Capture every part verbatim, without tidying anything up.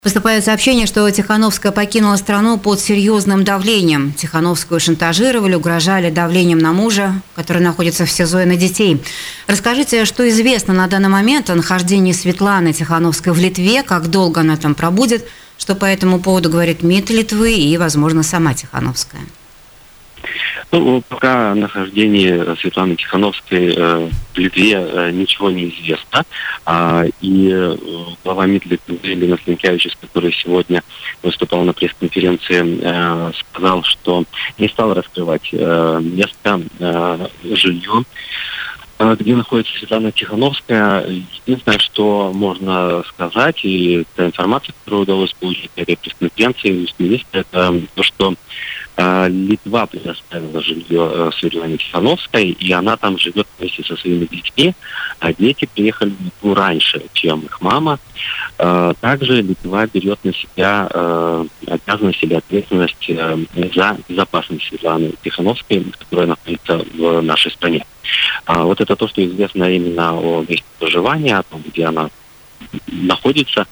Поступает сообщение, что Тихановская покинула страну под серьезным давлением. Тихановскую шантажировали, угрожали давлением на мужа, который находится в СИЗО, и на детей. Расскажите, что известно на данный момент о нахождении Светланы Тихановской в Литве, как долго она там пробудет, что по этому поводу говорит МИД Литвы и, возможно, сама Тихановская. Ну, пока о нахождении Светланы Тихановской э, в Литве э, ничего не известно. А, и э, глава МИД Литвы Линас Линкевичус, который сегодня выступал на пресс-конференции, э, сказал, что не стал раскрывать э, место, э, жилье, э, где находится Светлана Тихановская. Единственное, что можно сказать, и та информация, которую удалось получить на этой пресс-конференции, это то, что Литва предоставила жилье Светлане Тихановской, и она там живет вместе со своими детьми, а дети приехали в Литву раньше, чем их мама. Также Литва берет на себя обязанность или ответственность за безопасность Светланы Тихановской, которая находится в нашей стране. Вот это то, что известно именно о месте проживания, о том, где она находится.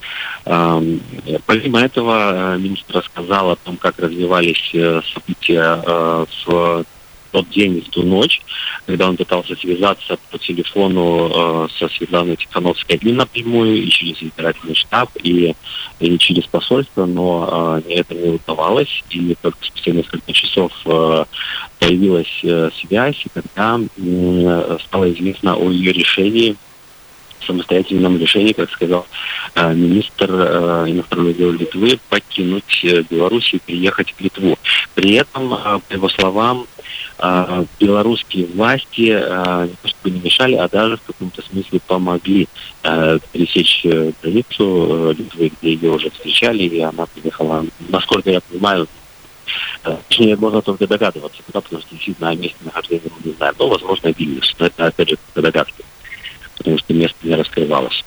Помимо этого, министр рассказал о том, как развивались события в тот день и в ту ночь, когда он пытался связаться по телефону со Светланой Тихановской и напрямую, и через избирательный штаб, и, и через посольство, но это не удавалось, и только спустя несколько часов появилась связь, и когда стало известно о ее решении, самостоятельном решении, как сказал э, министр э, иностранных дел Литвы, покинуть э, Беларусь и переехать в Литву. При этом, э, по его словам, э, белорусские власти э, не то чтобы не мешали, а даже в каком-то смысле помогли э, пересечь э, границу э, Литвы, где ее уже встречали, и она приехала, насколько я понимаю, э, точнее, можно только догадываться, куда, потому что действительно о месте нахождения мы не знаем, но, возможно, Вильнюс, но это, опять же, догадки, потому что место не раскрывалось.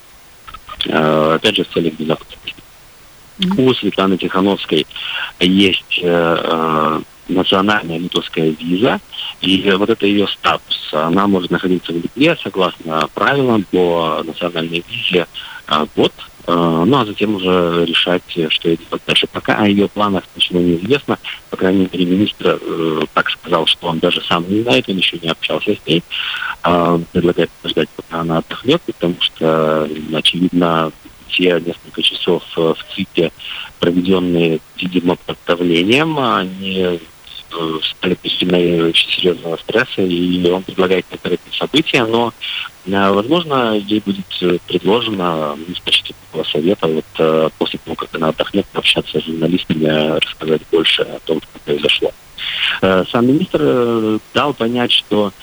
Э, опять же, в целях безопасности. Mm-hmm. У Светланы Тихановской есть э, национальная литовская виза, и вот это ее статус. Она может находиться в Литве согласно правилам по национальной визе э, год, э, ну а затем уже решать, что делать дальше. Пока о ее планах ничего не известно. По крайней мере, министр э, так сказал, что он даже сам не знает, он еще не общался с ней. Э, предлагает подождать, пока она отдохнет, потому что, очевидно, те несколько часов в ЦИКе, проведенные, видимо, под давлением, они стали причиной очень серьезного стресса, и он предлагает не торопить события, но, возможно, ей будет предложено в качестве такого совета вот, после того, как она отдохнет, общаться с журналистами, рассказать больше о том, что произошло. Сам министр дал понять, что,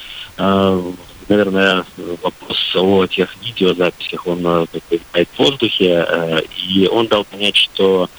наверное, вопрос о тех видеозаписях, он витает в воздухе, и он дал понять, что,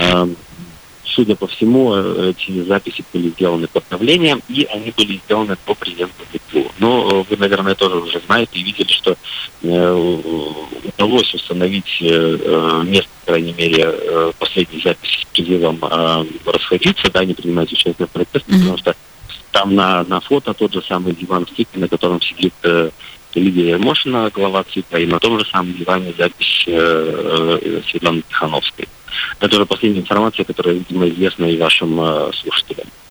судя по всему, эти записи были сделаны под давлением, и они были сделаны по президенту Литвы. Но вы, наверное, тоже уже знаете и видели, что э, удалось установить э, место, по крайней мере, э, последней записи с призывом э, расходиться, да, не принимать участие в протесте, mm-hmm. потому что там на, на фото тот же самый диван в ЦИКе, на котором сидит э, Лидия Мошина, глава ЦИКа, и на том же самом диване запись э, э, Светланы Тихановской. Это уже последняя информация, которая, видимо, известна и вашим э, слушателям.